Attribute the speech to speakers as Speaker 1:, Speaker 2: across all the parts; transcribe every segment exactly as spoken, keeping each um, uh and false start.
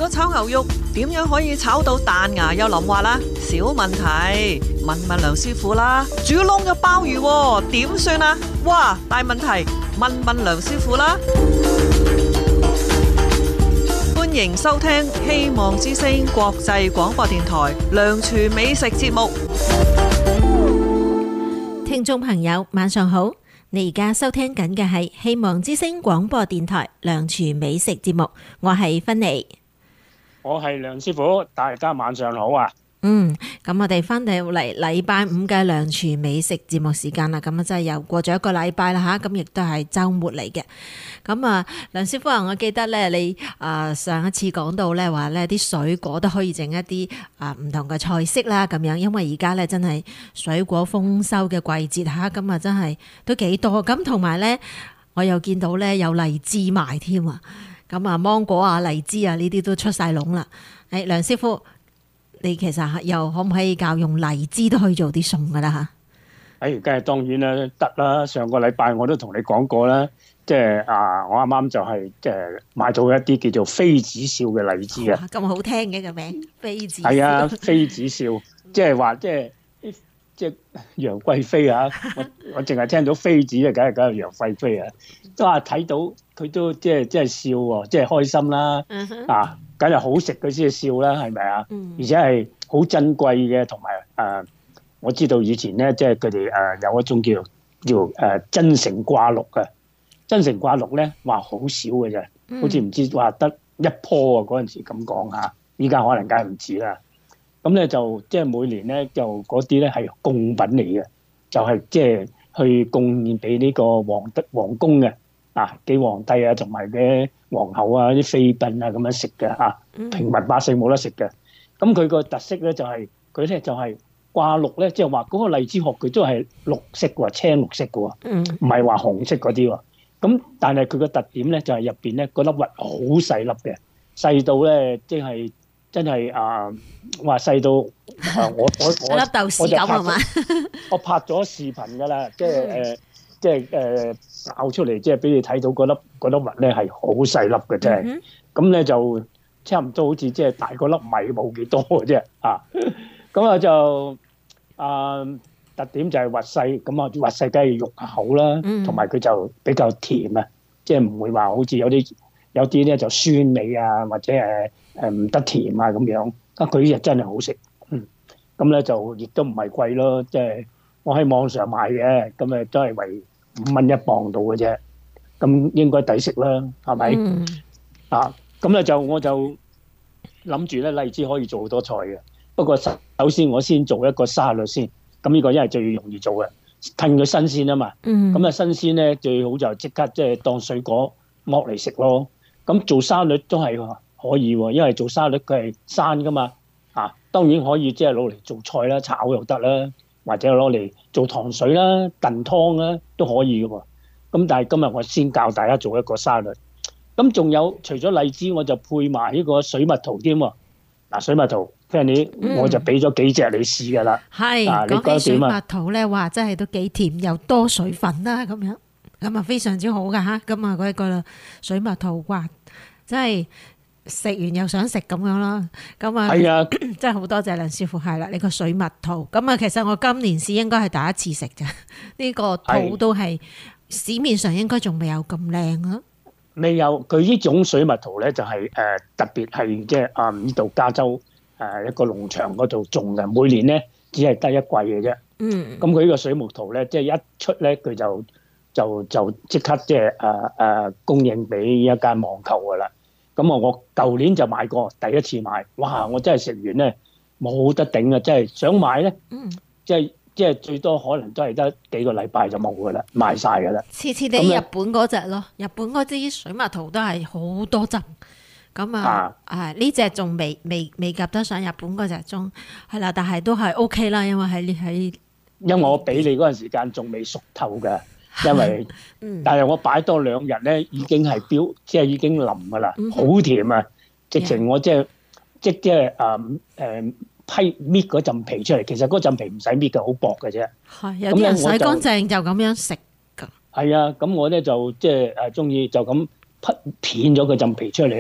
Speaker 1: 果炒牛肉點樣可以炒到彈牙又腍滑啦？小問題，問問梁師傅啦。煮燶嘅鮑魚點算啊？哇，大問題，問問梁師傅啦。歡迎收聽希望之聲國際廣播電台梁廚美食節目。
Speaker 2: 聽眾朋友晚上好，你而家收聽緊嘅係希望之聲廣播電台梁廚美食節目，我係芬妮，
Speaker 3: 我係梁師傅，大家晚上好啊！
Speaker 2: 嗯，咁我哋翻到嚟禮拜五嘅梁廚美食節目時間啦，咁啊真係又過咗一個禮拜啦吓，咁亦都係週末嚟嘅。咁啊，梁師傅啊，我記得咧，你啊上一次講到咧話咧啲水果都可以整一啲啊唔同嘅菜式啦，咁樣，因為而家咧真係水果豐收嘅季節吓，咁啊真係都幾多。咁同埋咧，我又見到咧有荔枝賣添啊，咁啊芒果啊、荔枝啊呢啲都出晒籠啦。誒，梁師傅。你其實又可唔可以教用荔枝都可以做啲餸噶啦吓？
Speaker 3: 誒，梗係當然啦，得啦。上個禮拜我都同你講過啦，即係啊，我啱啱就係即係買到一啲叫做妃子笑嘅荔枝啊！
Speaker 2: 咁好聽嘅個名，妃子。
Speaker 3: 係啊，妃子笑，即係話即係即係楊貴妃啊！我我淨係聽到妃子啊，梗係梗係楊貴妃啊！都話睇到佢都即係即係笑喎，即係開心啦啊！梗係好食佢先笑啦，係咪啊？而且係好珍貴嘅，同埋誒，我知道以前咧，即係佢哋誒有一種叫叫誒真成掛綠嘅，真成掛綠咧話好少嘅啫，好似唔知話得一棵啊嗰陣時咁講嚇，依家可能梗係唔止啦。咁咧就即係每年咧就嗰啲咧係貢品嚟嘅，就係即係去貢獻俾呢個皇德皇宮嘅。啊，幾皇帝啊，同埋嘅皇后啊，啲妃嬪啊咁樣食嘅嚇，平民百姓冇得食嘅。咁佢個特色咧就係佢咧就係掛綠咧，即係話嗰個荔枝殼佢都係綠色喎，青綠色嘅喎，唔係話紅色嗰啲喎。咁但係佢個特點咧就係入邊咧嗰粒核好細粒嘅，細到咧即係真係啊話細到啊我我我
Speaker 2: 粒豆豉咁係嘛？
Speaker 3: 我拍咗視頻㗎啦，即係誒。即係誒咬出嚟，即係俾你睇到嗰粒嗰粒核咧係好細粒嘅啫。咁咧就差唔多好似即係大個粒米冇幾多嘅啫啊。咁啊就啊特點就係核細，咁啊核細梗係肉厚啦，同埋佢就比較甜啊，即係唔會話好似有啲有啲咧就酸味啊，或者誒誒唔得甜啊咁樣。啊佢呢隻真係好食，嗯。咁咧就亦都唔係貴咯，即係我喺網上買嘅，咁誒都係為五蚊一磅到嘅啫，咁應該抵食啦，係咪？嗯、啊，咁咧就我就諗住咧荔枝可以做好多菜嘅，不過首先我先做一個沙律先，咁呢個因為最容易做嘅，趁佢新鮮啊嘛，咁啊、嗯、新鮮咧最好就即刻即係當水果剝嚟食咯。咁做沙律都係可以喎，因為做沙律佢係生噶嘛，啊當然可以即係攞嚟做菜啦，炒又得啦。或者攞嚟做糖水啦、燉湯啦都可以嘅喎。咁但係今日我先教大家做一個沙律。咁仲有除咗荔枝，我就配埋呢個水蜜桃添喎。嗱，水蜜桃，譬如你，嗯、我就俾咗幾隻你試㗎啦。係，
Speaker 2: 啊，講起水蜜桃咧，哇，真係都幾甜又多水分啦，咁樣咁啊非常之好㗎嚇。咁啊嗰個水蜜桃哇，真係〜食完又想食咁樣啦，咁啊，係啊，真係好多謝梁師傅，係啦，呢個水蜜桃，咁啊，其實我今年試應該係第一次食啫，呢個桃都係市面上應該仲未有咁靚咯。
Speaker 3: 未有，佢呢種水蜜桃咧就係誒特別係即係啊呢度加州誒一個農場嗰度種嘅，每年咧只係得一季嘅啫。嗯。咁佢呢個水蜜桃咧，即係一出咧，佢就就就即刻即係誒誒供應俾一間網購㗎啦。咁啊！我舊年就買過，第一次買，哇！我真係食完咧冇得頂啊！真係想買咧，即係即係最多可能都係得幾個禮拜就冇噶啦，賣晒噶啦。似似你日本嗰隻咯，日本嗰啲水蜜桃都係好多汁。咁啊，啊呢隻仲未未未夾得上日本嗰隻中，係啦，但係都係 O K 啦，因為喺喺因為我俾你嗰陣時間仲未熟透嘅。因為，嗯、但係我擺多兩日咧，已經係標，即係已經腍噶啦，好、嗯、甜啊！直情我即係即即係誒誒批搣嗰陣皮出嚟，其實嗰陣皮唔使搣嘅，好薄嘅啫。係有啲人洗乾淨就咁樣食㗎。係啊，咁我咧就即係誒中意就咁劈片咗個陣皮出嚟啦。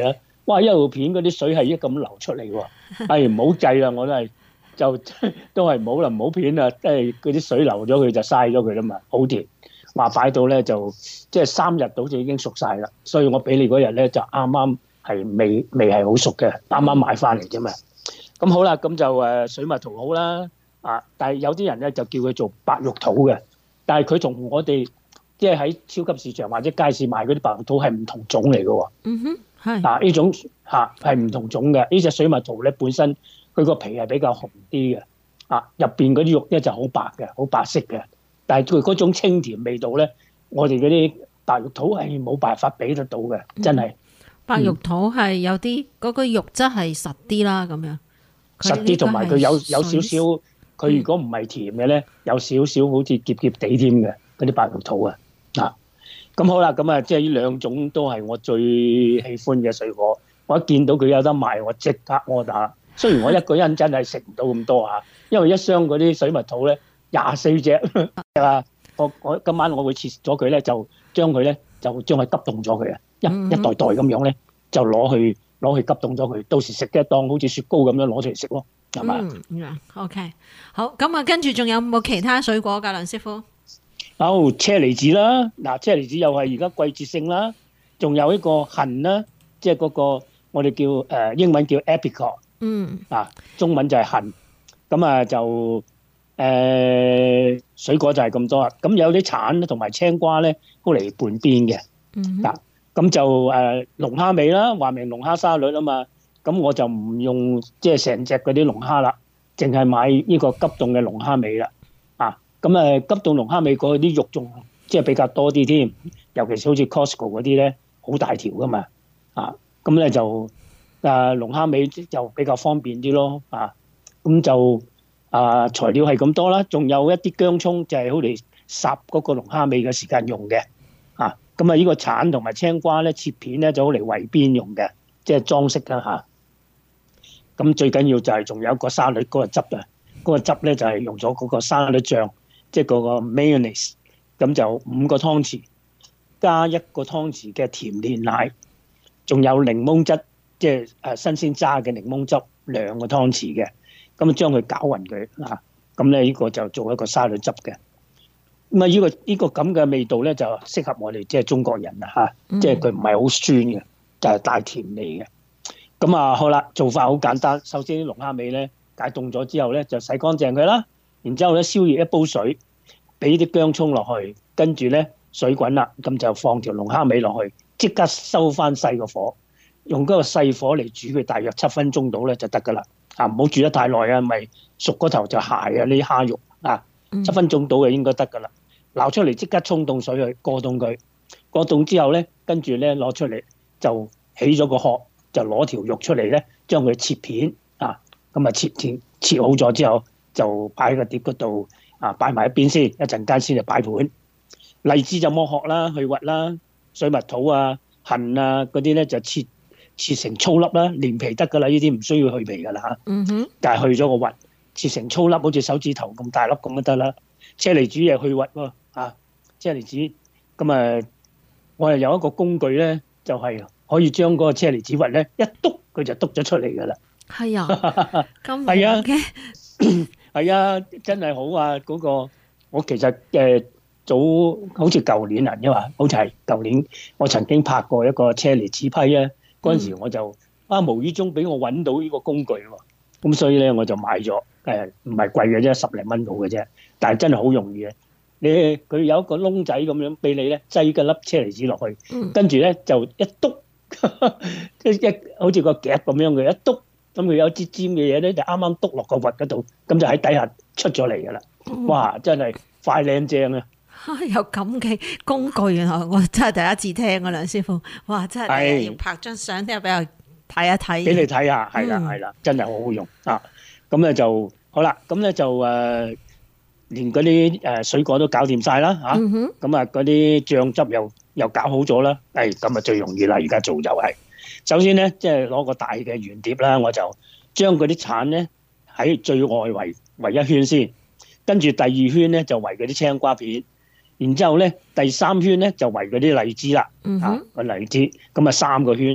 Speaker 3: 哇！一路片嗰啲水係一咁流出嚟喎，係唔好制啦，我都係就都係唔好啦，唔好片啦，即係嗰啲水流咗佢就嘥咗佢啦嘛，好甜。話擺到咧就即係三日到就已經熟晒啦，所以我俾你嗰日咧就啱啱係未未係好熟嘅，啱啱買翻嚟啫嘛。咁好啦，咁就誒水蜜桃好啦，啊！但係有啲人咧就叫佢做白玉桃嘅，但係佢同我哋即係喺超級市場或者街市買嗰啲白玉桃係唔同種嚟嘅喎。
Speaker 2: 嗯哼，係。
Speaker 3: 嗱呢種嚇係唔同種嘅，呢隻水蜜桃咧本身佢個皮係比較紅啲嘅，啊入邊嗰啲肉咧就好白嘅，好白色嘅，但係佢嗰種清甜味道咧，我哋嗰啲白玉桃係冇辦法比得到嘅，真係。
Speaker 2: 白玉桃係有啲嗰個肉質係實啲啦，咁樣。
Speaker 3: 實啲同埋佢有有少少，佢如果唔係甜嘅咧，有少少好似澀澀地添嘅嗰啲白玉桃啊，啊，咁好啦，咁啊即係呢兩種都係我最喜歡嘅水果。我一見到佢有得賣，我即刻order。雖然我一個人真係食唔到咁多啊，因為一箱嗰啲水蜜桃咧廿四隻啊，我我今晚我會切咗佢咧，就將佢咧就將佢急凍咗佢啊，一一袋袋咁樣咧就攞去。攞去急凍咗佢，到時食嘅當好似雪糕咁樣攞出嚟食咯，係嘛？
Speaker 2: 嗯，OK，好，咁啊，跟住仲有冇其他水果㗎，梁師傅？
Speaker 3: 有車厘子啦，嗱，車厘子又係而家季節性啦，仲有一個杏啦，即係嗰個我哋叫誒英文叫 apricot，
Speaker 2: 嗯，
Speaker 3: 啊，中文就係杏，咁啊就誒水果就係咁多啦，咁有啲橙同埋青瓜咧，都嚟半邊嘅，
Speaker 2: 嗯，
Speaker 3: 嗱。咁就誒龍蝦尾啦，話明龍蝦沙律啊嘛，咁我就唔用即係成隻嗰啲龍蝦啦，淨係買呢個急凍嘅龍蝦尾啦，啊，咁誒急凍龍蝦尾嗰啲肉仲即係比較多啲添，尤其是好似 Costco 嗰啲咧，好大條噶嘛，啊，咁咧就誒龍蝦尾就比較方便啲咯，啊，咁就啊材料係咁多啦，仲有一啲薑葱就係好嚟烚嗰個龍蝦尾嘅時間用嘅，啊。咁啊！呢個橙同埋青瓜咧，切片咧就好嚟圍邊用嘅，即係裝飾啦嚇。咁最緊要就係仲有一個沙律嗰個汁啊，嗰個汁咧就係用咗嗰個沙律醬，即係嗰個 mayonnaise。咁就五個湯匙，加一個湯匙嘅甜煉奶，仲有檸檬汁，即係誒新鮮揸嘅檸檬汁兩個湯匙嘅。咁啊將佢攪勻佢啊，咁咧呢個就做一個沙律汁嘅。咁啊！呢個呢個咁嘅味道咧，就適合我哋即係中國人啦嚇，即係佢唔係好酸嘅，就係帶甜味嘅。咁啊，好啦，做法好簡單。首先啲龍蝦尾咧解凍咗之後咧，就洗乾淨佢啦。然之後咧，燒熱一煲水，俾啲薑葱落去，跟住咧水滾啦，咁就放條龍蝦尾落去，即刻收翻細個火，用嗰個細火嚟煮佢大約七分鐘到咧就得噶啦。啊，唔好煮得太耐啊，咪熟嗰頭就鞋啊！呢啲蝦肉啊，七分鐘到就應該得噶啦。撈出嚟即刻沖凍水去過凍佢，過凍之後咧，跟住咧攞出嚟就起咗個殼，就攞條肉出嚟咧，將佢切片啊，咁啊切切切好咗之後，就擺喺個碟嗰度啊，擺埋一邊先，一陣間先就擺盤。荔枝就剝殼啦，去核啦，水蜜桃啊、杏啊嗰啲咧就切切成粗粒啦，連皮得噶啦，呢啲唔需要去皮噶啦嚇。
Speaker 2: 嗯哼，
Speaker 3: 但係去咗個核，切成粗粒，好似手指頭咁大粒咁就得啦。車厘子又去核喎。啊，車厘子咁啊！我又有一個工具咧，就係、是、可以將嗰個車厘子核咧一篤，佢就篤咗出嚟噶啦。
Speaker 2: 係啊，咁
Speaker 3: 係啊
Speaker 2: 嘅，
Speaker 3: 係啊，真係好啊！嗰、那個我其實誒、呃、早好似舊年啊，因為好似係舊年，我曾經拍過一個車厘子批啊。嗰陣時我就、嗯、啊無意中俾我揾到呢個工具喎，咁所以咧我就買咗誒，唔係貴嘅啫，十零蚊到嘅啫，但係真係好容易嘅。你佢有一個窿仔咁樣俾你咧，擠個粒車厘子落去，跟住咧就一篤，即係一好似個夾咁樣嘅一篤，咁佢有支尖嘅嘢咧，就啱啱篤落個核嗰度，咁就喺底下出咗嚟噶啦。哇！真係快靚正啊！
Speaker 2: 有咁嘅工具啊！我真係第一次聽啊，梁師傅。哇！真係要拍張相，聽日俾我睇一睇。
Speaker 3: 俾你睇下，係啦係啦，真係好好用啊！咁咧就好啦，咁咧就誒。連嗰啲誒水果都搞掂晒啦嚇，咁啊嗰啲醬汁又又搞好咗啦，誒咁啊最容易啦！而家做就係，首先咧即係攞個大嘅圓碟啦，我就將嗰啲橙咧喺最外圍圍一圈先，跟住第二圈咧就圍嗰啲青瓜片，然之後咧第三圈咧就圍嗰啲荔枝啦，嚇個荔枝，咁啊三個圈，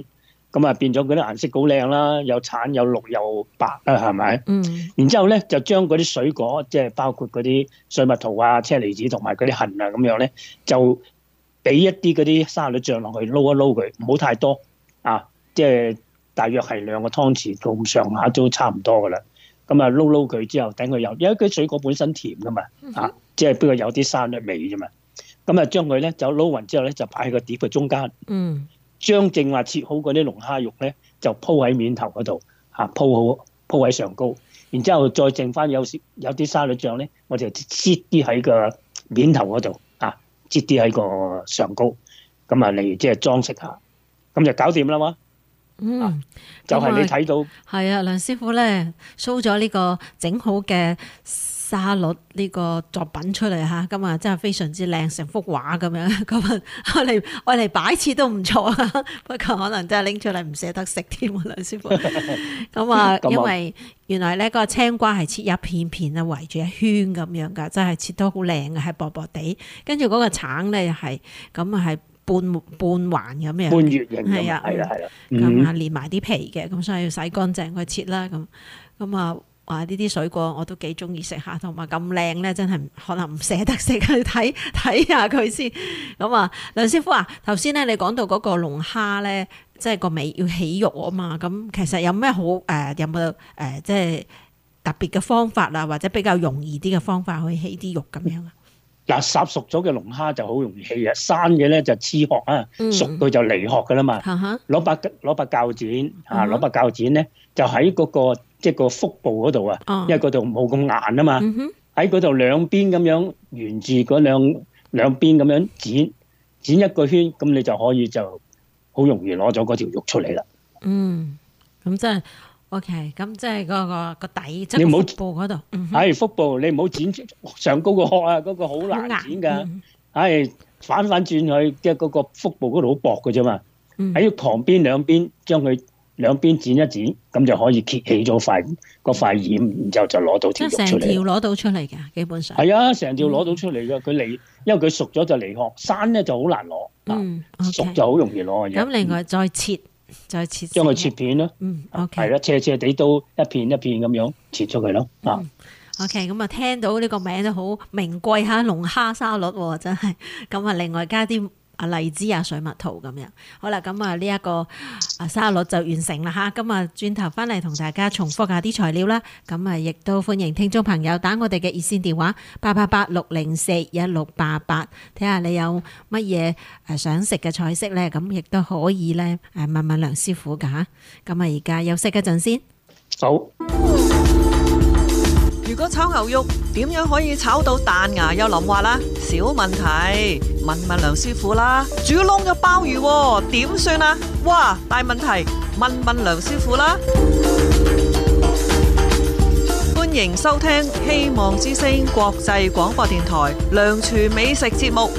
Speaker 3: 咁啊變咗嗰啲顏色好靚啦，有橙有綠有白啦，係咪？
Speaker 2: 嗯。
Speaker 3: 然之後咧就將嗰啲水果，即係包括嗰啲水蜜桃啊、車厘子同埋嗰啲杏啊咁樣咧，就俾一啲嗰啲沙律醬落去撈一撈佢，唔好太多啊，即係大約係兩個湯匙咁上下都差唔多噶啦。咁啊撈撈佢之後，等佢有，因為啲水果本身甜噶嘛，啊，即係不過有啲沙律味啫嘛。咁啊將佢咧就撈勻之後咧，就擺喺個碟嘅中間。
Speaker 2: 嗯。
Speaker 3: 將正話切好嗰啲龍蝦肉咧，就鋪喺面頭嗰度嚇，鋪好鋪喺上高。然之後再剩翻有有啲沙律醬咧，我就擠啲喺個面頭嗰度嚇，擠啲喺個上高。咁啊嚟即係裝飾下，咁就搞掂啦嘛。
Speaker 2: 嗯，
Speaker 3: 啊、就係你睇到
Speaker 2: 係啊，梁師傅咧 show 咗呢個整好嘅沙律呢個作品出嚟嚇，咁啊真係非常之靚，成幅畫咁樣。咁啊，我嚟我嚟擺設都唔錯啊，不過可能真係拎出嚟唔捨得食添啊，梁師傅。咁啊，因為原來咧嗰個青瓜係切一片片啊，圍住一圈咁樣噶，真係切得好靚嘅，係薄薄地。跟住嗰個橙咧又係咁啊，係半半環咁樣，
Speaker 3: 半月形，
Speaker 2: 係啊，
Speaker 3: 係啦係啦，
Speaker 2: 咁啊連埋啲皮嘅，咁所以要洗乾淨去切啦。咁咁啊。哇！呢啲水果我都幾中意食下，同埋咁靚咧，真係可能唔捨得食，去睇睇下佢先。咁啊，梁師傅啊，頭先咧你講到嗰個龍蝦咧，即係個尾要起肉啊嘛。咁其實有咩好誒、呃？有冇誒、呃、即係特別嘅方法啊，或者比較容易啲嘅方法去起啲肉咁樣啊？
Speaker 3: 嗱，烚熟咗嘅龍蝦就好容易起嘅，生嘅咧就黐殼啊，熟佢就離殼噶啦嘛。攞把攞把鉸剪啊，攞把鉸剪咧就喺嗰、嗰個。即係個腹部嗰度啊，因為嗰度冇咁硬啊嘛，喺嗰度兩邊咁樣沿住嗰兩兩邊咁樣剪剪一個圈，咁你就可以就好容易攞咗嗰條肉出嚟啦。
Speaker 2: 嗯，咁即係 OK，咁即係嗰個個底，即係腹部嗰度。
Speaker 3: 係腹部，你唔好剪上高個殼啊，嗰個好難剪㗎。係反反轉去，即係嗰個腹部嗰度好薄㗎啫嘛。喺旁邊兩邊將佢。兩邊剪一剪，咁就可以揭起咗塊嗰塊掩，然之後就攞到條肉出嚟。即係成條攞到出嚟嘅，基本上。係啊，成條攞到出嚟嘅，佢離，因為佢熟咗就離殼，生咧就好難攞。嗯，熟就好容易攞嘅。咁另外再切，再切。將佢切片咯。嗯 ，OK。係啦，斜斜地刀一片一片咁樣切出去咯。啊。
Speaker 2: OK，咁啊聽到呢個名都好名貴嚇，龍蝦沙律喎，真係。咁啊，另外加啲。啊荔枝啊水蜜桃咁樣，好啦，咁啊呢一個啊沙律就完成啦嚇，咁啊轉頭翻嚟同大家重複下啲材料啦，咁啊亦都歡迎聽眾朋友打我哋嘅熱線電話八八八六零四一六八八，睇下你有乜嘢誒想食嘅菜式咧，咁亦都可以咧誒問問梁師傅噶嚇，咁啊而家休息一陣先。
Speaker 3: 好。
Speaker 1: 如果炒牛肉點樣可以炒到彈牙又腍滑啦？小問題，問問梁師傅啦。煮燶嘅鮑魚點算啊？哇，大問題，問問梁師傅啦。歡迎收聽希望之聲國際廣播電台梁廚美食節目。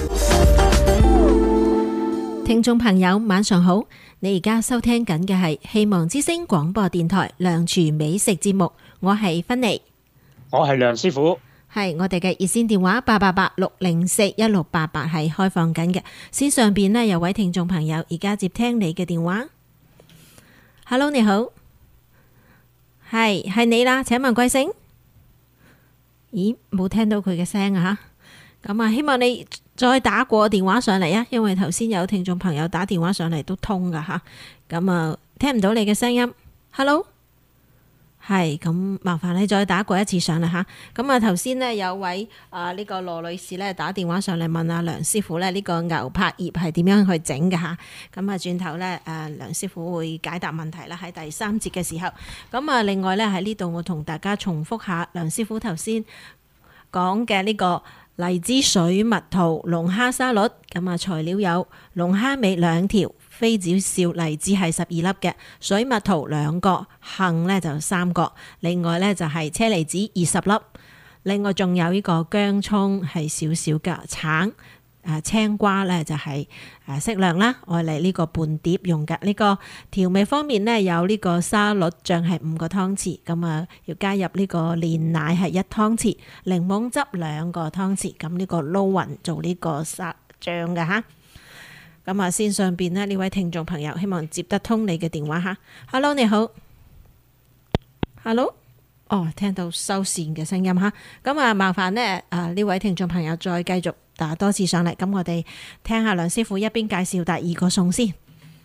Speaker 2: 聽眾朋友晚上好，你而家收聽緊嘅係希望之聲廣播電台梁廚美食節目，我係芬妮。
Speaker 3: 我係梁師傅，
Speaker 2: 係我哋嘅熱線電話八八八六零四一六八八係開放緊嘅。線上邊呢有位聽眾朋友而家接聽你嘅電話。Hello， 你好，係係你啦，請問貴姓？咦，冇聽到佢嘅聲啊吓，咁啊，希望你再打過電話上嚟啊，因為頭先有聽眾朋友打電話上嚟都通噶吓，咁啊聽唔到你嘅聲音。Hello。係咁，麻煩你再打過一次上嚟吓。咁啊，頭先呢有位啊呢個羅女士咧打電話上嚟問阿梁師傅咧呢個牛柏葉係點樣去整嘅吓。咁啊，轉頭咧誒梁師傅會解答問題啦，喺第三節嘅時候。咁啊，另外咧喺呢度我同大家重複下梁師傅頭先講嘅呢個荔枝水蜜桃龍蝦沙律。咁啊，材料有龍蝦尾兩條。飛子笑荔枝係十二粒嘅，水蜜桃兩個，杏呢就三個，另外呢就係車厘子二十粒，另外仲有呢個薑葱係少少嘅，橙誒青瓜呢就係誒適量啦，愛嚟呢個半碟用嘅。呢個調味方面呢，有呢個沙律醬係五個湯匙，咁啊要加入呢個煉奶係一湯匙，檸檬汁兩個湯匙，咁呢個撈勻做呢個沙醬嘅吓。 咁啊，線上邊呢，呢位聽眾朋友，希望接得通你嘅電話嚇。Hello， 你好。Hello， 哦，聽到收線嘅聲音嚇。咁啊，麻煩呢，啊呢位聽眾朋友再繼續打多次上嚟。咁我哋聽下梁師傅一邊介紹第二個餸先。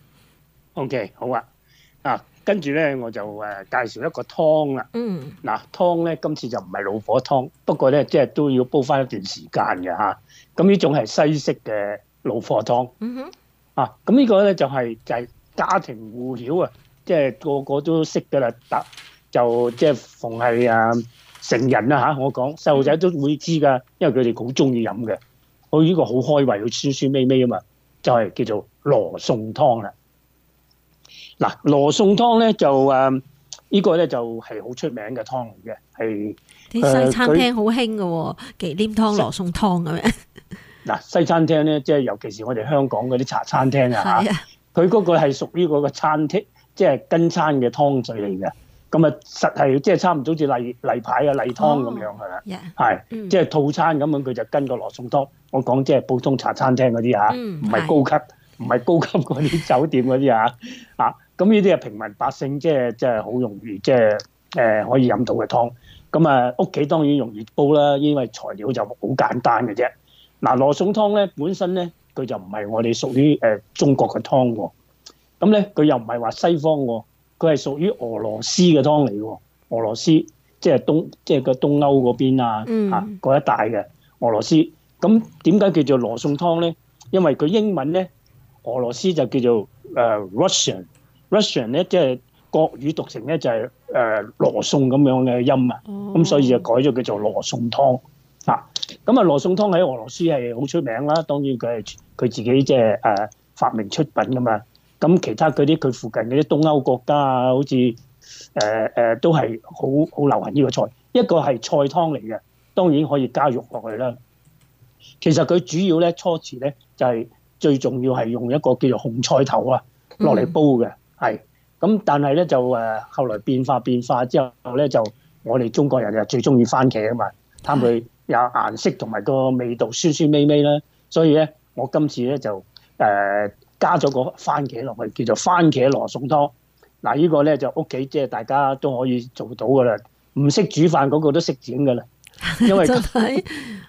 Speaker 3: OK， 好啊。啊，跟住咧我就誒介紹一個湯啦。
Speaker 2: 嗯。
Speaker 3: 嗱，湯咧今次就唔係老火湯，不過咧即係都要煲翻一段時間嘅嚇。咁呢種係西式嘅老火湯。
Speaker 2: 嗯哼。
Speaker 3: 啊，咁呢個咧就係就係家庭戶曉啊，即係個個都識㗎啦。得就即係逢係誒成人啊嚇，我講細路仔都會知㗎，因為佢哋好中意飲嘅。佢呢個好開胃，佢酸酸味味啊嘛，就係叫做羅宋湯啦。嗱，羅宋湯咧就誒呢個咧就係好出名嘅湯嚟嘅，係
Speaker 2: 啲西餐廳好興嘅喎，忌廉湯、羅宋湯咁樣。
Speaker 3: 嗱，西餐廳咧，即係尤其是我哋香港嗰啲茶餐廳啊嚇，佢嗰個係屬於嗰個餐廳，即係跟餐嘅湯水嚟嘅。咁啊，實係即係差唔多好似例例牌啊、例湯咁樣係啦，係即係套餐咁樣，佢就跟個羅宋湯。我講即係普通茶餐廳嗰啲嚇，唔係高級，唔係高級嗰啲酒店嗰啲嚇啊。咁呢啲係平民百姓，即係即係好容易，即係誒可以飲到嘅湯。咁啊，屋企當然容易煲啦，因為材料就好簡單嘅啫。嗱，羅宋湯咧本身咧，佢就唔係我哋屬於誒中國嘅湯喎。咁咧，佢又唔係話西方喎，佢係屬於俄羅斯嘅湯嚟喎。俄羅斯即係東，即係個東歐嗰邊啊，啊嗰一帶嘅俄羅斯。咁點解叫做羅宋湯咧？因為佢英文咧，俄羅斯就叫做誒 Russian。Russian 咧即係國語讀成咧就係誒羅宋咁樣嘅音啊，咁、哦、所以就改咗叫做羅宋湯啊。咁啊羅宋湯喺俄羅斯係好出名啦，當然佢係佢自己即係誒發明出品噶嘛。咁其他嗰啲佢附近嗰啲東歐國家啊，好似誒誒都係好好流行呢個菜。一個係菜湯嚟嘅，當然可以加肉落去啦。其實佢主要咧初時咧就係、是、最重要係用一個叫做紅菜頭啊落嚟煲嘅。嗯係，咁但係咧就誒後來變化變化之後咧就我哋中國人就最中意番茄啊嘛，貪佢有顏色同埋個味道酸酸味味啦，所以咧我今次咧就誒、呃、加咗個番茄落去，叫做番茄羅宋湯。嗱、這個、呢個咧就屋企即係大家都可以做到噶啦，唔識煮飯嗰個都識整噶啦，因為真係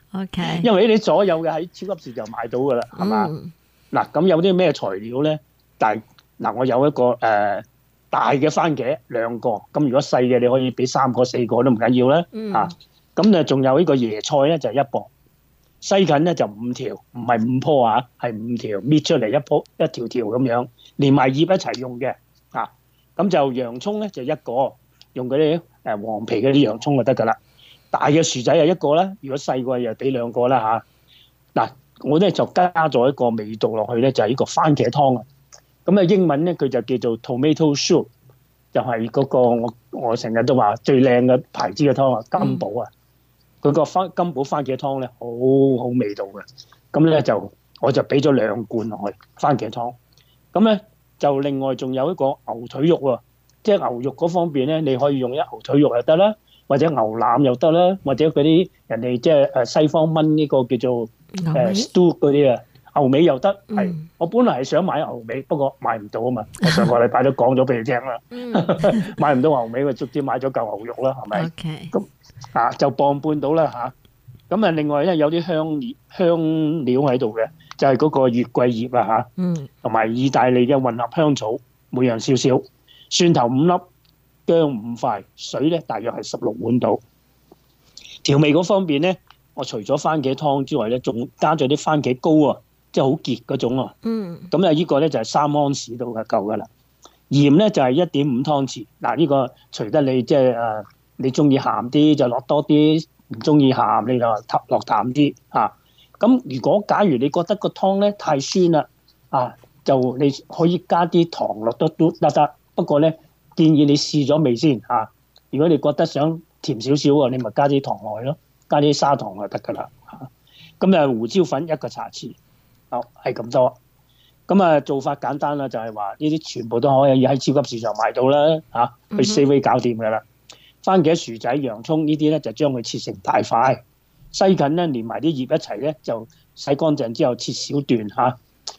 Speaker 3: OK， 因為你所有嘅喺超級市場就買到噶啦，係嘛？嗱、嗯、咁有啲咩材料咧？但係嗱，我有一個誒、呃、大嘅番茄兩個，咁如果細嘅你可以俾三個四個都唔緊要啦，嗯、啊，咁咧仲有呢個椰菜咧就係、一磅，西芹咧就五條，唔係五棵啊，係五條搣出嚟一棵一條條咁樣，連埋葉一齊用嘅，啊，咁就洋葱咧就一個，用嗰啲誒黃皮嗰啲洋葱就得㗎啦，大嘅薯仔就一個啦，如果細個又俾兩個啦嚇，嗱、啊，我咧就加咗一個味道落去咧，就係、係、呢個番茄湯啊。咁啊英文咧佢就叫做 tomato soup， 就係嗰個我我成日都話最靚嘅牌子嘅湯啊，金寶啊，佢個番金寶番茄湯咧好好味道嘅。咁咧就我就俾咗兩罐落去番茄湯。咁咧就另外仲有一個牛腿肉喎，即係牛肉嗰方面咧，你可以用一牛腿肉又得啦，或者牛腩又得啦，或者嗰啲人哋即係誒西方炆呢個叫做誒 stew 嗰啲啊。牛尾又得，係、嗯、我本來係想買牛尾，不過買唔到啊嘛。我上個禮拜都講咗俾你聽啦，嗯、買唔到牛尾，我直接買咗嚿牛肉啦，係咪？咁、okay. 啊就磅半到啦嚇。咁啊另外咧有啲香香料喺度嘅，就係、是、嗰個月桂葉啊嚇，同埋意大利嘅混合香草，每樣少少。蒜頭五粒，薑五塊，水咧大約係十六碗度。調味嗰方面咧，我除咗番茄湯之外咧，仲加咗啲番茄膏啊。即係好結嗰種喎，咁啊呢個咧就係三安士度嘅夠噶啦。鹽咧就係一點五湯匙。嗱、這、呢個隨得你即係誒，你中意鹹啲就落多啲，唔中意鹹你就落淡啲嚇。咁、啊、如果假如你覺得個湯咧太酸啦，啊就你可以加啲糖落都都得得。不過咧建議你試咗味先嚇、啊。如果你覺得想甜少少啊，你咪加啲糖落去咯，加啲砂糖就得噶啦嚇。咁啊胡椒粉一個茶匙。好係咁多，咁啊做法簡單啦，就係話呢啲全部都可以喺超級市場買到啦，嚇、啊、去四威搞掂噶啦。番茄、薯仔、洋葱呢啲咧就將佢切成大塊，西芹咧連埋啲葉一齊咧就洗乾淨之後切小段嚇，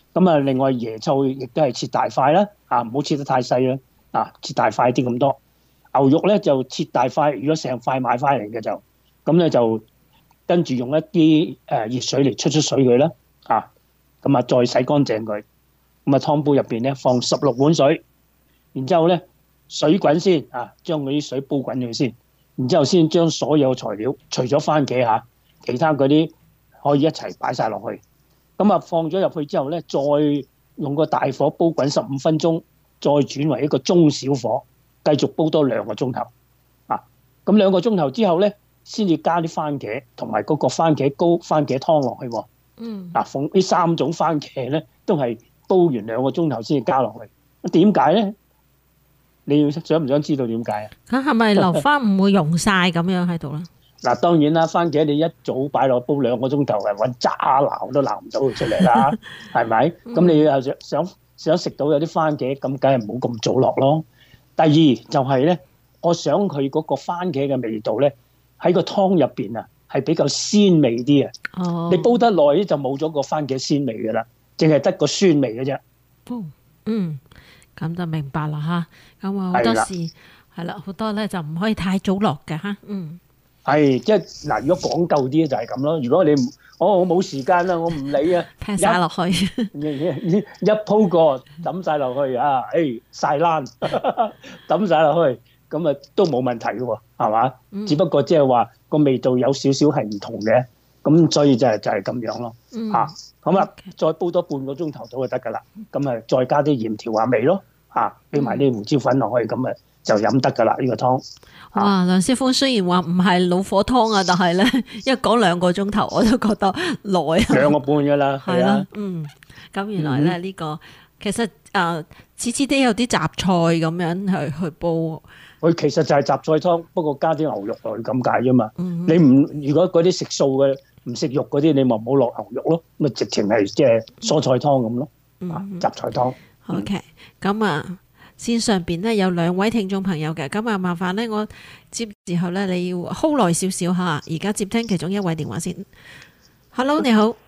Speaker 3: 咁啊，另外椰醋亦都係切大塊啦，啊唔好切得太細啦，啊切大塊啲咁多。牛肉咧就切大塊，如果成塊買翻嚟嘅就，咁咧就跟住用一啲誒熱水嚟出出水佢啦，啊咁啊再洗乾淨佢。咁啊湯煲入邊咧放十六碗水，然之後咧水滾先，啊將嗰啲水煲滾佢先，然之後先將所有材料除咗番茄嚇，其他嗰啲可以一齊擺晒落去。咁啊放咗入去之後咧，再用個大火煲滾十五分鐘，再轉為一個中小火，繼續煲多兩個鐘頭。啊，咁兩個鐘頭之後咧，先至加啲番茄同埋嗰個番茄膏、番茄湯落去。
Speaker 2: 嗯。
Speaker 3: 嗱，逢呢三種番茄咧，都係煲完兩個鐘頭先至加落去。點解咧？你要想唔想知道點解啊？
Speaker 2: 咁係咪留翻唔會溶晒咁樣喺度咧？
Speaker 3: 嗱，當然啦，番茄你一早擺落煲兩個鐘頭，係揾渣撈都撈唔到佢出嚟啦，係咪？咁你又想想想食到有啲番茄，咁梗係唔好咁早落咯。第二就係咧，我想佢嗰個番茄嘅味道咧，喺個湯入邊啊，係比較鮮味啲啊。
Speaker 2: 哦。
Speaker 3: 你煲得耐咧，就冇咗個番茄鮮味噶啦，淨係得個酸味嘅啫。
Speaker 2: 哦，嗯，咁就明白啦嚇。咁啊好多時係啦，好多咧就唔可以太早落嘅嚇。嗯。係，
Speaker 3: 即係嗱，如果講究啲就係咁咯。如果你唔，哦，我冇時間啦，我唔理啊，
Speaker 2: 劈晒落去，
Speaker 3: 一鋪過抌晒落去啊，誒晒爛抌晒落去，咁啊都冇問題嘅喎，係嘛？嗯、只不過即係話個味道有少少係唔同嘅，咁所以就係、就係、係、咁樣咯。
Speaker 2: 嗯、
Speaker 3: 啊，好啦，
Speaker 2: okay.
Speaker 3: 再煲多半個鐘頭到就得㗎啦。咁啊，再加啲鹽調下味咯，啊，俾埋啲胡椒粉落去，咁啊就飲得㗎啦呢個湯。
Speaker 2: 哇！梁師傅雖然話唔係老火湯啊，但係咧一講兩個鐘頭我都覺得耐啊。
Speaker 3: 兩個半㗎啦，係啊。
Speaker 2: 嗯，咁原來咧呢、這個其實誒次次都有啲雜菜咁樣去去煲。
Speaker 3: 佢其實就係雜菜湯，不過加啲牛肉落去咁解啫嘛。
Speaker 2: 嗯、
Speaker 3: 你唔如果嗰啲食素嘅唔食肉嗰啲，你咪唔好落牛肉咯，咪直情係即係蔬菜湯咁咯。
Speaker 2: 嗯、
Speaker 3: 啊，雜菜湯。
Speaker 2: 嗯、OK，咁啊。線上邊咧有兩位聽眾朋友嘅，咁啊麻煩咧我接之後咧你要 hold 耐少少吓，而家接聽其中一位電話先。Hello， 你好，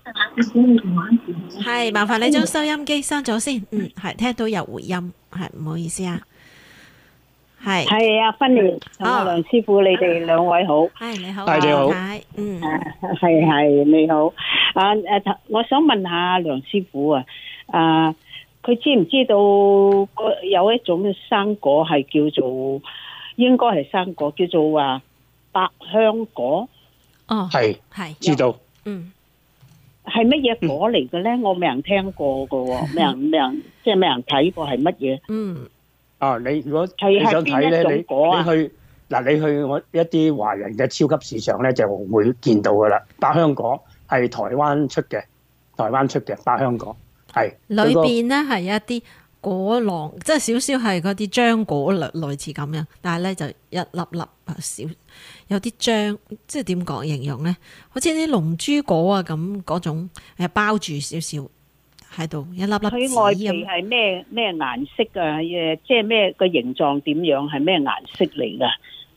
Speaker 2: 係麻煩你將收音機閂咗先，嗯，係聽到有回音，係唔好意思啊，係
Speaker 4: 係啊，芬妮同阿梁師傅，你哋兩位好，
Speaker 2: 係你好，
Speaker 3: 係你好，
Speaker 2: 嗯，
Speaker 4: 係係你好，啊誒，我想問下梁師傅啊，啊。佢知唔知道有一種生果係叫做應該係生果，叫做話百香果？
Speaker 2: 哦，
Speaker 3: 係係知道，
Speaker 2: 嗯，
Speaker 4: 係乜嘢果嚟嘅咧？我未人聽過嘅喎，未人未人即係未人睇過係乜嘢？
Speaker 2: 嗯，
Speaker 3: 啊，你如果你想睇咧，你你去嗱，你去我一啲華人嘅超級市場咧，就會見到噶啦。百香果係台灣出嘅，台灣出嘅百香果。係
Speaker 2: 裏邊咧係一啲果囊，即係少少係嗰啲漿果類類似咁樣，但係咧就一粒粒少，有啲漿，即係點講形容咧？好似啲龍珠果啊咁嗰種，誒包住少少喺度，一粒粒紫咁。
Speaker 4: 佢外皮係咩咩顏色啊？誒，即係咩個形狀點樣？係咩顏色嚟㗎？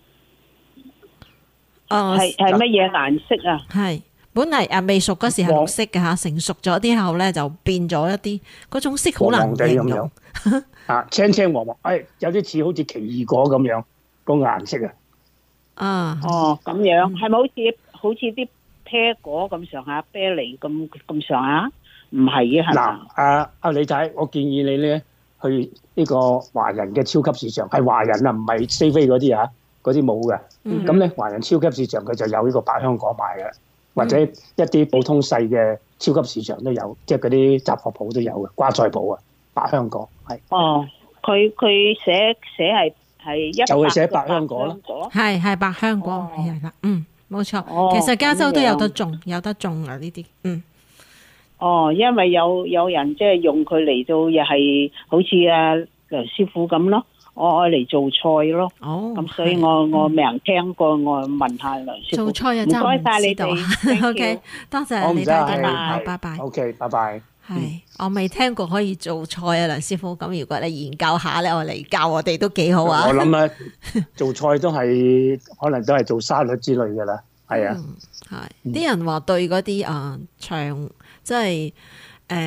Speaker 2: 誒
Speaker 4: 係係乜嘢顏色啊？
Speaker 2: 係。本嚟誒未熟嗰時係綠色嘅嚇，成熟咗之後咧就變咗一啲嗰種色好難形容
Speaker 3: 啊，青青黃黃，誒有啲似好似奇異果咁樣嗰個顏色啊。
Speaker 2: 啊，
Speaker 4: 哦咁樣，係咪好似好似啲啤果咁上下，啤梨咁咁上下？唔係嘅係嘛？
Speaker 3: 嗱，阿阿李太，我建議你咧去呢個華人嘅超級市場，係華人啊，唔係西非嗰啲啊，嗰啲冇嘅。咁咧華人超級市場佢就有呢個百香果賣嘅。或者一啲普通細嘅超級市場都有，即係嗰啲雜貨鋪都有嘅，瓜菜鋪啊，百香果係。
Speaker 4: 哦，佢佢寫寫係係一就
Speaker 3: 係寫百香果咯，
Speaker 2: 係係百香果係啦，嗯，冇錯。其實加州都有得種，有得種啊呢啲，嗯。
Speaker 4: 哦，因為有有人即係用佢嚟到，又係好似阿梁師傅咁咯。我愛嚟做菜咯，咁所以我我未人聽過，我問下梁師傅。
Speaker 2: 做菜啊，真係唔知道。O K， 多謝你大家，拜拜。
Speaker 3: O K， 拜拜。
Speaker 2: 係，我未聽過可以做菜啊，梁師傅。咁如果你研究下咧，我嚟教我哋都幾好啊。
Speaker 3: 我諗啊，做菜都係可能都係做沙律之類噶啦，係啊。
Speaker 2: 係，啲人話對嗰啲啊長，即係誒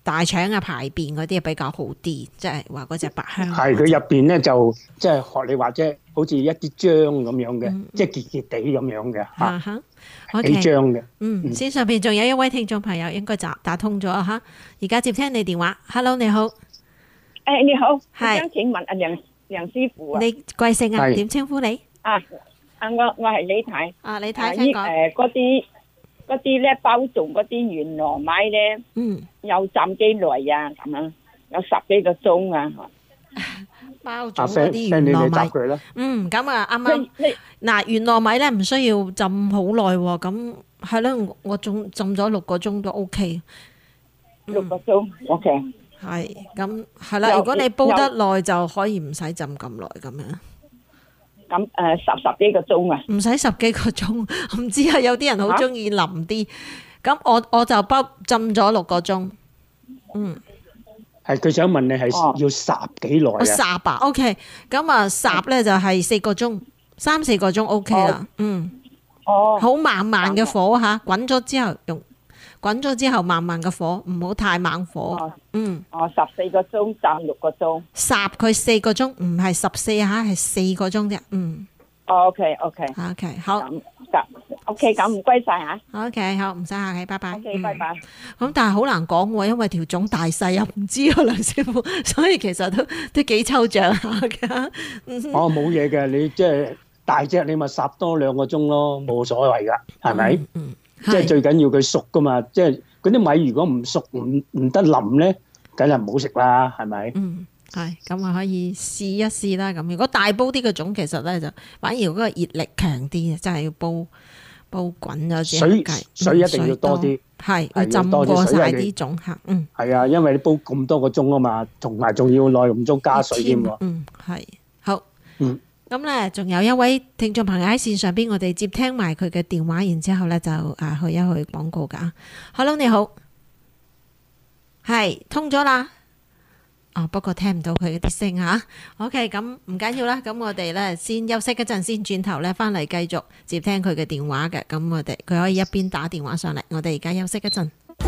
Speaker 2: 大腸啊排便嗰啲比較好啲，即係話嗰隻百香。
Speaker 3: 係佢入邊咧就即係學你話啫，好似一啲漿咁樣嘅，即係結結地咁樣嘅嚇，
Speaker 2: 嚇
Speaker 3: 幾漿嘅。
Speaker 2: 嗯，線上邊仲有一位聽眾朋友應該打打通咗嚇，而家接聽你電話。Hello， 你好。
Speaker 5: 誒你好，我
Speaker 2: 係
Speaker 5: 想請問阿梁梁師傅啊，
Speaker 2: 你貴姓啊？
Speaker 3: 係
Speaker 2: 點稱呼你？
Speaker 5: 啊啊我我係李太，
Speaker 2: 啊，你
Speaker 5: 啊
Speaker 2: 睇請
Speaker 5: 依
Speaker 2: 講。
Speaker 5: 誒嗰啲嗰啲咧包種嗰啲原糯米咧，
Speaker 2: 嗯，
Speaker 5: 有浸幾耐啊？咁樣有十幾個鐘啊！
Speaker 3: 阿
Speaker 2: 包種嗰
Speaker 3: friend
Speaker 2: 啲
Speaker 3: friend 你
Speaker 2: 原糯米。
Speaker 3: 哋答佢啦。
Speaker 2: 嗯，咁啊，啱啱
Speaker 5: 你你
Speaker 2: 嗱，原糯米咧唔需要浸好耐喎，咁係咯，我我浸浸咗六個鐘都 OK。
Speaker 5: 六個鐘，OK。
Speaker 2: 係咁係啦，
Speaker 5: 有
Speaker 2: 如果你煲得耐就可以唔使浸咁耐咁樣，
Speaker 5: 咁誒十十幾個鐘啊？
Speaker 2: 唔使十幾個鐘，唔知啊，有啲人好中意腍啲，咁我我就煲浸咗六個鐘，嗯，
Speaker 3: 係佢想問你係
Speaker 5: 哦
Speaker 3: 要烚幾耐
Speaker 2: 我
Speaker 3: 啊？
Speaker 2: 烚吧，OK，咁啊烚咧就係四個鐘，三四個鐘 OK 啦，嗯，
Speaker 5: 哦，
Speaker 2: 好慢慢嘅火嚇，滾咗之後用滾咗之後慢慢嘅火，唔好太猛火
Speaker 5: 哦，
Speaker 2: 嗯，
Speaker 5: 哦十四個鐘浸六個鐘。
Speaker 2: 烚佢四個鐘，唔係十四嚇，係四個鐘啫，嗯
Speaker 5: 哦 OK OK，
Speaker 2: ，OK，好。
Speaker 5: 咁咁 OK，咁唔該晒嚇。
Speaker 2: OK，好，唔使客氣，拜拜。
Speaker 5: OK，拜拜。
Speaker 2: 咁但係好難講喎，因為條種大細又唔知啊，梁師傅，所以其實都都幾抽象下㗎。
Speaker 3: 哦，冇嘢嘅，你即係大隻，你咪烚多兩個鐘咯，冇所謂噶，係咪？
Speaker 2: 嗯，
Speaker 3: 即係最緊要佢熟噶嘛，即係嗰啲米如果唔熟唔唔得腍咧，梗係唔好食啦，係咪？
Speaker 2: 嗯，係咁啊，可以試一試啦。咁如果大煲啲嘅種，其實咧就反而嗰個熱力強啲，真係要煲煲滾咗之後
Speaker 3: 水
Speaker 2: 計
Speaker 3: 水一定要多啲，
Speaker 2: 係要
Speaker 3: 係要
Speaker 2: 浸
Speaker 3: 多啲
Speaker 2: 過晒
Speaker 3: 水因為
Speaker 2: 啲種嚇，嗯。
Speaker 3: 係啊，因為你煲咁多個鐘啊嘛，同埋仲要耐唔中加水添喎。
Speaker 2: 嗯，係好。
Speaker 3: 嗯。
Speaker 2: 咁咧，仲有一位聽眾朋友喺線上邊，我哋接聽埋佢嘅電話，然之後咧就啊去一去廣告㗎。Hello，你好，係通咗啦。哦，不過聽唔到佢啲聲嚇。OK，咁唔緊要啦。咁我哋咧先休息一陣，先轉頭咧翻嚟繼續接聽佢嘅電話嘅。咁我哋佢可以一邊打電話上嚟。我哋而家休息一陣。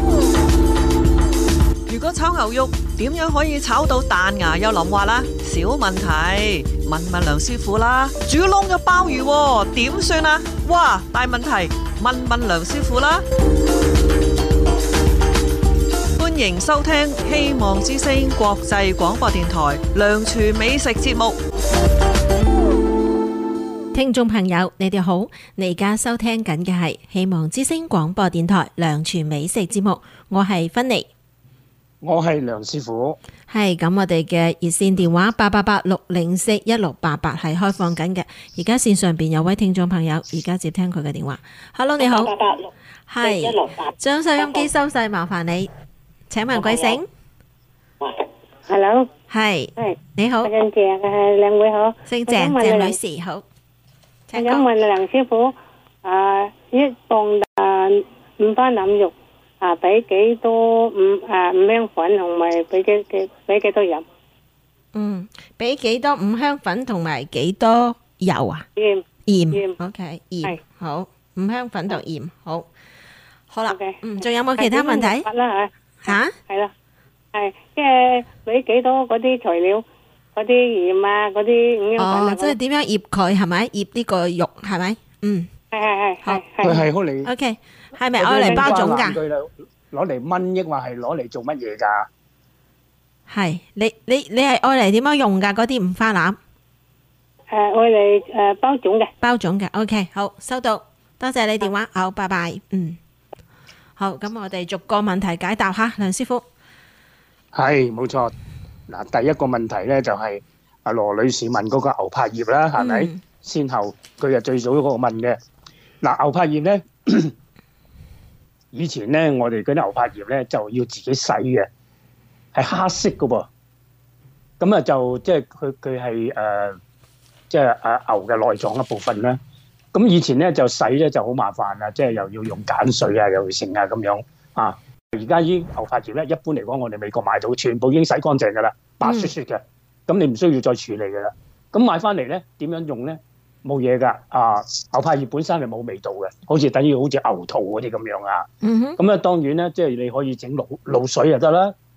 Speaker 1: 如果炒牛肉點樣可以炒到彈牙又腍滑啦？小問題，問問梁師傅啦。煮燶嘅鮑魚喎，點算啊？哇，大問題，問問梁師傅啦。歡迎收聽希望之聲國際廣播電台梁廚美食節目。
Speaker 2: 聽眾朋友，你哋好，你而家收聽緊嘅係希望之聲廣播電台梁廚美食節目，我係芬妮。
Speaker 3: 我係梁師傅，
Speaker 2: 係咁，我哋嘅熱線電話八八八六零四一六八八係開放緊嘅。而家線上邊有位聽眾朋友，而家接聽佢嘅電話。Hello， 你好，係將收音機收細，麻煩你。請問貴姓
Speaker 6: Hello，
Speaker 2: 係
Speaker 6: 係
Speaker 2: 你好，
Speaker 6: 鄭謝誒兩位好，
Speaker 2: 姓鄭，
Speaker 6: 我想問梁
Speaker 2: 鄭女士好。
Speaker 6: 我
Speaker 2: 請講。
Speaker 6: 想問梁師傅，啊一磅啊五花腩肉啊，俾幾多五啊五香粉同埋俾幾幾俾幾多油？
Speaker 2: 嗯，俾幾多五香粉同埋幾多油啊？
Speaker 6: 鹽
Speaker 2: 鹽
Speaker 6: 鹽
Speaker 2: ，OK，鹽
Speaker 6: 係
Speaker 2: 好，五香粉同鹽好。好啦
Speaker 6: OK，
Speaker 2: 嗯，仲有冇其他問題？
Speaker 6: 啦
Speaker 2: 吓？
Speaker 6: 嚇，係啦，係即係俾幾多嗰啲材料，嗰啲鹽啊，嗰啲五香粉
Speaker 2: 哦，
Speaker 6: 啊，
Speaker 2: 即係點樣醃佢係咪？醃呢個肉係咪？嗯
Speaker 6: 係係係係
Speaker 3: 佢
Speaker 6: 係
Speaker 3: 係好嚟
Speaker 2: ，OK，係咪愛嚟包種㗎？
Speaker 3: 佢攞嚟炆，抑或係攞嚟做乜嘢㗎？
Speaker 2: 係你你你係愛嚟點樣用㗎？嗰啲五花腩
Speaker 6: 誒愛嚟誒包種嘅。
Speaker 2: 包種嘅，OK，好收到，多謝你電話，好，拜拜，嗯，好，咁我哋逐個問題解答下，梁師傅。
Speaker 3: 係冇錯。嗱，第一個問題咧就係阿羅女士問嗰個牛柏葉啦，係咪？
Speaker 2: 嗯
Speaker 3: 先後佢係最早嗰個問嘅。嗱，牛柏葉咧，以前咧我哋嗰啲牛柏葉咧就要自己洗嘅，係黑色嘅噃。咁啊就即係佢佢係誒，即係啊牛嘅內臟一部分啦。咁以前咧就洗咧就好麻煩啊，即係又要用鹼水啊，又要剩啊咁樣啊。而家依牛柏葉咧，一般嚟講，我哋美國買到，全部已經洗乾淨㗎啦，白雪雪嘅。咁你唔需要再處理㗎啦。咁買翻嚟咧，點樣用咧？冇嘢㗎。啊，牛柏葉本身係冇味道嘅，好似等於好似牛肚嗰啲咁樣啊。
Speaker 2: 嗯哼，
Speaker 3: 咁咧當然咧，即係你可以整滷滷水就得啦，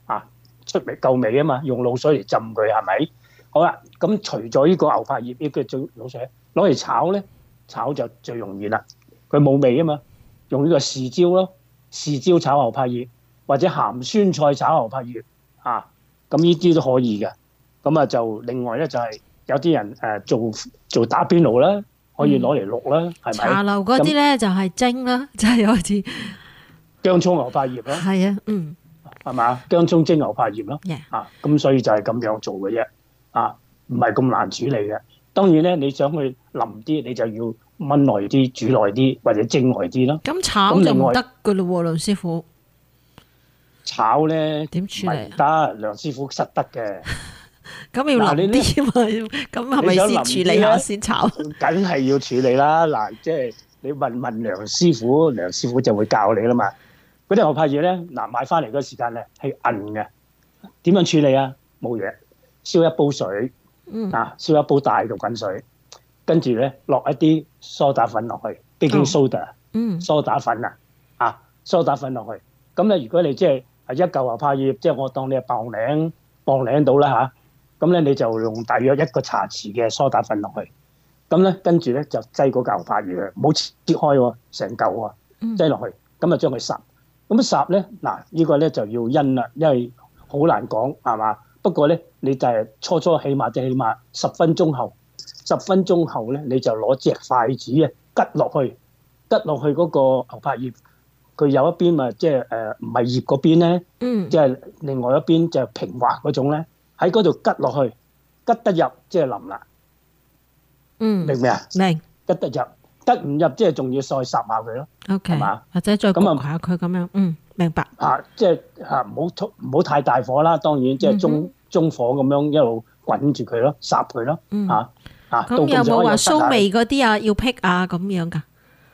Speaker 3: 啊，出味夠味啊嘛，用滷水嚟浸佢係咪？好啦，咁除咗呢個牛柏葉呢個做滷水，攞嚟炒咧，炒就最容易啦。佢冇味啊嘛，用呢個豉椒咯，豉椒炒牛柏葉，或者鹹酸菜炒牛柏葉啊，咁呢啲都可以嘅。咁啊就另外咧就係、是、有啲人誒、呃、做做打邊爐啦，可以攞嚟淥啦，係咪、嗯？
Speaker 2: 茶樓嗰啲咧就係蒸啦，就係好似
Speaker 3: 薑葱牛柏葉啦，
Speaker 2: 係啊，嗯，
Speaker 3: 係嘛？薑葱蒸牛柏葉咯，
Speaker 2: Yeah.
Speaker 3: 啊，咁所以就係咁樣做嘅啫，啊，唔係咁難處理嘅。當然咧，你想去腍啲，你就要燜耐啲、煮耐啲或者蒸耐啲咯。
Speaker 2: 咁炒就唔得噶咯喎，梁師傅。
Speaker 3: 炒咧
Speaker 2: 點處理？
Speaker 3: 唔得，梁師傅實得嘅。
Speaker 2: 咁要腍啲嘛？咁係咪先處理下先炒？
Speaker 3: 梗係要處理啦！嗱，即係你問問梁師傅，梁師傅就會教你啦嘛。嗰啲牛柏葉咧，嗱買翻嚟嗰時間咧係韌嘅，點樣處理啊？冇嘢，燒一煲水，
Speaker 2: 嗯，
Speaker 3: 啊燒一煲大嘅滾水，跟住咧落一啲梳打粉落去 ，baking soda，
Speaker 2: 嗯，
Speaker 3: 梳打粉啊，啊梳打粉落去。咁咧，如果你即係係一嚿牛柏葉，即係我當你係磅零磅零到啦嚇。咁咧你就用大約一個茶匙嘅梳打粉落去，咁咧跟住咧就擠嗰嚿牛柏葉，唔好切開喎，成嚿喎，擠落去，咁啊將佢烚。咁烚咧嗱，呢個咧就要因啦，因為好難講係嘛。不過咧你就係初初起碼即係起碼十分鐘後，十分鐘後咧你就攞隻筷子啊，吉落去，吉落去嗰個牛柏葉，佢有一邊咪即係誒唔係葉嗰邊咧，即係另外一邊就平滑嗰種咧。喺嗰度吉落去，吉得入即係腍啦。嗯，明唔明啊？
Speaker 2: 明。吉
Speaker 3: 得入，吉唔入即係仲要再烚下佢咯。
Speaker 2: OK，
Speaker 3: 係嘛？
Speaker 2: 或者再焗下佢咁樣。嗯，明白。
Speaker 3: 啊，即係啊，唔好唔好太大火啦。當然即係中、嗯、中火咁樣一路滾住佢咯，烚佢咯。嗯。啊啊，
Speaker 2: 咁有冇話蘇味嗰啲啊？要辟啊咁樣㗎？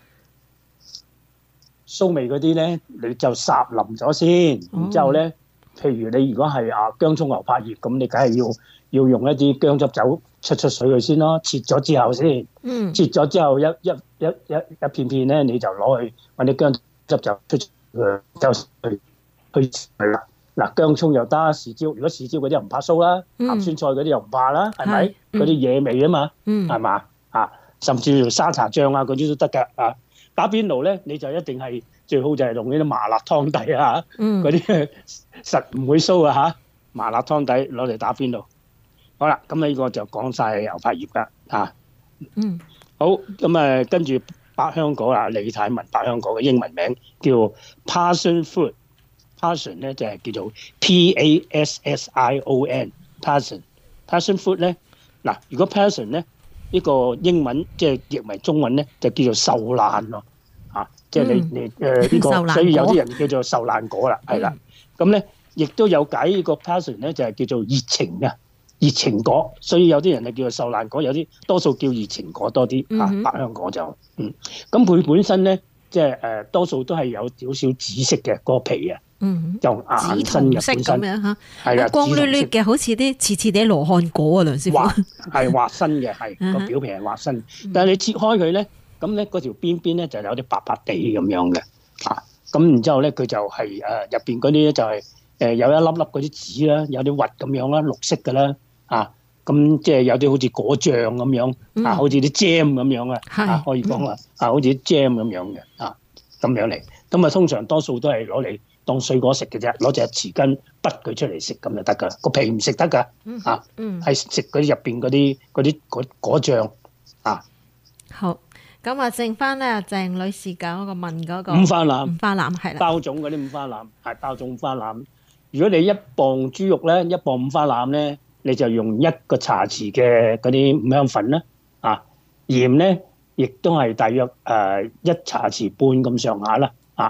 Speaker 3: 蘇味嗰啲咧，你就烚腍咗先，然之後咧。譬如你如果係啊薑葱牛柏葉咁，你梗係要要用一啲薑汁酒出出水佢先咯，切咗之後先，嗯、切咗之後一一一一一片片咧，你就攞去揾啲薑汁酒出出佢，就去去去啦。嗱，薑葱又得，豉椒，如果豉椒嗰啲又唔怕酥啦，鹹、嗯、酸菜嗰啲又唔怕啦，係咪？嗰啲、嗯、野味啊嘛，係嘛、嗯？啊，甚至乎沙茶醬啊嗰啲都得㗎啊！打邊爐咧，你就一定係最好就係用呢啲麻辣湯底啊，嗰啲、嗯、實唔會酥啊嚇，麻辣湯底攞嚟打邊爐。好啦，咁呢個就講晒牛柏葉㗎嚇。嗯。好，咁誒跟住百香果啦，李太文百香果嘅英文名叫 passion fruit，passion 咧就係叫做 P A S S I O N，passion。passion fruit 咧嗱，如果 passion 咧。呢個英文即係譯為中文咧，就叫做壽蘭咯，啊，即係你你誒呢個，所以有啲人叫做壽蘭果啦，係啦。咁咧亦都有解呢個 passion 咧，就係叫做熱情嘅熱情果，所以有啲人就叫做壽蘭果，有啲多數叫熱情果多啲啊。百香果就嗯，咁佢本身咧即係誒多數都係有少少紫色嘅個皮啊。嗯，就硬身嘅本身咁樣嚇，係啊，
Speaker 2: 光溜溜嘅，好似啲似似啲羅漢果啊，梁師傅。
Speaker 3: 滑係滑身嘅，係個表皮係滑身，但係你切開佢咧，咁咧嗰條邊邊咧就有啲白白地咁樣嘅，啊，咁然之後咧佢就係誒入邊嗰啲咧就係誒有一粒粒嗰啲籽啦，有啲核咁樣啦，綠色嘅啦，啊，咁即係有啲好似果醬咁樣，啊，好似啲 jam 咁樣啊，啊可以講啊，啊好似啲 jam 咁樣嘅，啊咁樣嚟，咁啊通常多數都係攞嚟當水果食嘅啫，攞隻匙羹滗佢出嚟食咁就得噶啦，個皮唔食得噶，啊，係食嗰啲入邊嗰啲嗰啲果果醬啊。
Speaker 2: 好，咁啊，剩翻咧鄭女士講嗰個問嗰個
Speaker 3: 五花腩，
Speaker 2: 五花腩係啦，
Speaker 3: 包種嗰啲五花腩係包種五花腩。如果你一磅豬肉咧，一磅五花腩咧，你就用一個茶匙嘅嗰啲五香粉啦，啊，鹽咧亦都係大約誒一茶匙半咁上下啦。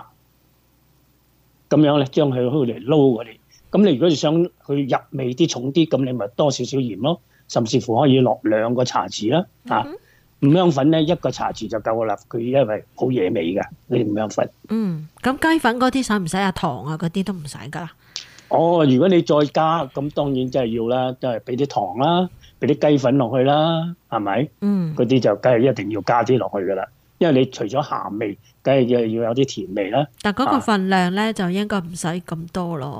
Speaker 3: 咁樣咧，將佢去嚟撈嗰啲。咁你如果你想佢入味啲重啲，咁你咪多少少鹽咯，甚至乎可以落兩個茶匙啦。啊，五香粉咧一個茶匙就夠啦。佢因為好惹味㗎，呢啲五香粉。
Speaker 2: 嗯，咁雞粉嗰啲使唔使啊？糖啊嗰啲都唔使㗎啦。
Speaker 3: 哦，如果你再加，咁當然真係要啦，都係俾啲糖啦，俾啲雞粉落去啦，係咪？嗯。嗰啲就梗係一定要加啲落去㗎啦。因為你除咗鹹味，梗係要要有啲甜味啦。
Speaker 2: 但嗰個份量咧、啊、就應該唔使咁多咯。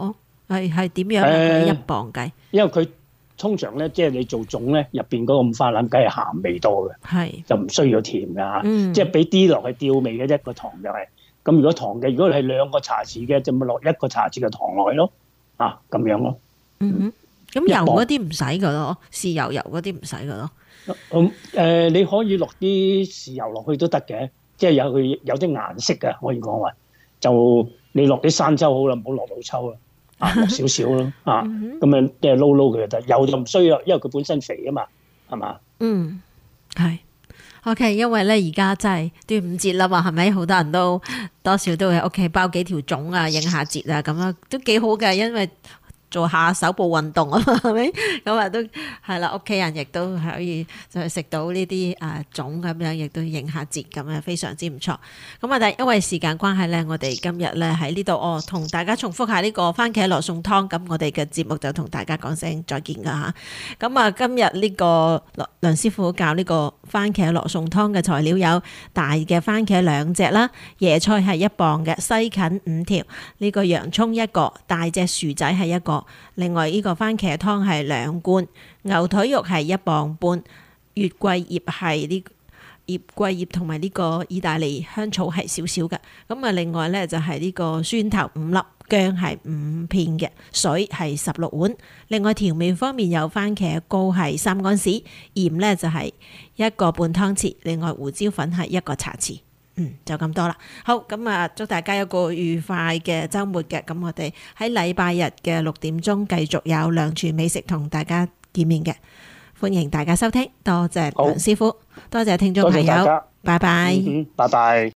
Speaker 2: 係係點樣啊？佢一磅計，
Speaker 3: 因為佢通常咧，即係你做粽咧，入邊嗰個五花腩梗係鹹味多嘅，
Speaker 2: 係
Speaker 3: 就唔需要甜㗎嚇，
Speaker 2: 嗯
Speaker 3: 即係俾啲落去調味嘅啫，個糖就係。咁如果糖嘅，如果係兩個茶匙嘅，就咪落一個茶匙嘅糖落去咯，啊咁樣咯。
Speaker 2: 嗯哼，咁油嗰啲唔使噶咯，豉油油嗰啲唔使噶咯。
Speaker 3: 咁誒，你可以落啲豉油落去都得嘅，即係有佢有啲顏色嘅，可以講話。就你落啲生抽好啦，唔好落老抽啦，啊落少少咯，啊咁樣即係撈撈佢就得。油就唔需要，因為佢本身肥啊嘛，係嘛？
Speaker 2: 嗯，係。OK，因為咧而家真係端午節啦嘛，係咪？好多人都多少都喺屋企包幾條粽啊，應下節啊，咁樣都幾好嘅，因為做下手部運動啊嘛，係咪？咁啊都係啦，屋企人亦都可以就係食到呢啲誒粽咁樣，亦都應下節咁樣，非常之唔錯。咁啊，但係因為時間關係咧，我哋今日咧喺呢度哦，同大家重複下呢個番茄羅宋湯。咁我哋嘅節目就同大家講聲再見㗎吓。咁啊，今日呢個梁師傅教呢個番茄羅宋湯嘅材料有大嘅番茄兩隻啦，椰菜係一磅嘅，西芹五條，呢個洋葱一個，大隻薯仔係一個。另外呢個番茄湯係兩罐，牛腿肉係一磅半，月桂葉係呢葉桂葉同埋呢個意大利香草係少少嘅。咁啊，另外呢就係呢個蒜頭五粒，薑係五片嘅，水係十六碗。另外調味方面有番茄膏係三安士，鹽呢就係一個半湯匙，另外胡椒粉係一個茶匙。嗯，就咁多啦。好，咁啊，祝大家有個愉快嘅週末嘅。咁我哋喺禮拜日嘅六點鐘繼續有梁廚美食同大家見面嘅，歡迎大家收聽。多謝梁師傅，多謝聽眾朋友，拜拜。
Speaker 3: 嗯，拜拜。